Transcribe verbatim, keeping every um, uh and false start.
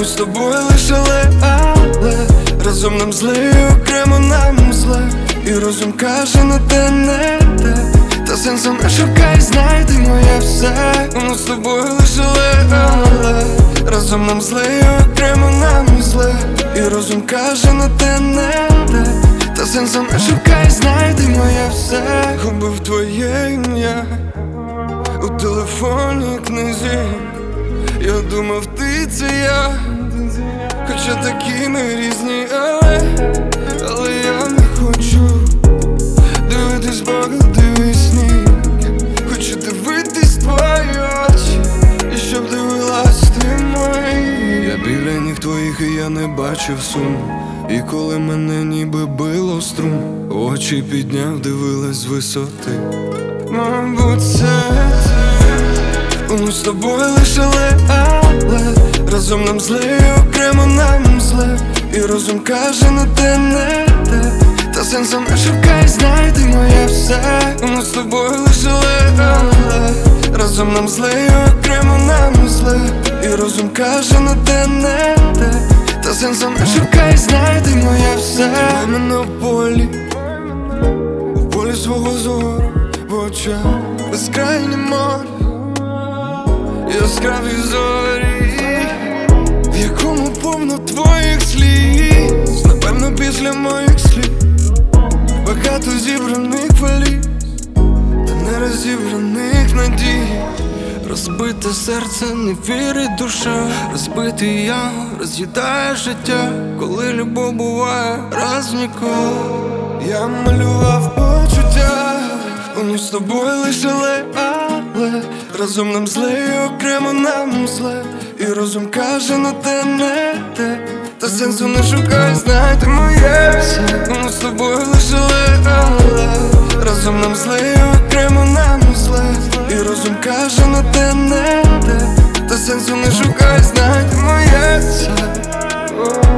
Ми з тобою лише але разом нам зле, і окремо нам зле. І розум каже, на те не те. Та сенсом не шукай, знайди моє все. Ми з тобою лише але разом нам зле, і окремо нам зле. І розум каже, на те не те. Та сенсом не шукай, знайди моє все. Губив твоє ім'я у телефонній книзі. Я думав, ти це я, хоча такі ми різні, але, але я не хочу дивитись погляди вісні. Хочу дивитись твої очі, і щоб дивилась ти мої. Я біля ніг твоїх, і я не бачив суму. І коли мене ніби било струм, очі підняв, дивилась з висоти. Мабуть, це ми з тобою лише але разом нам зле, і окремо нам зле. І розум каже, на те не те. Та сенсом не шукай, знайди моє все. Ми з тобою лише але разом нам зле, і окремо нам зле. І розум каже, на те не те. Та сенсом не шукай, знайди моє все. Ти мене у полі, у полі свого зору, в очах безкрайнє море, яскраві зорі, в якому повно твоїх сліз. Напевно, після моїх слів багато зібраних валіз, та не розібраних надій. Розбите серце, не вірить душа. Розбитий я, роз'їдає життя. Коли любов буває раз в ніколи. Я малював почуття. Ми з тобою лише але разом нам зле, і окремо нам зле. І розум каже, на те не те. Та сенсу не шукай, знайди моє все. Ми з тобою лише але разом нам зле, і окремо нам зле. І розум каже, на те не те. Та сенсу не шукай, знайди моє все.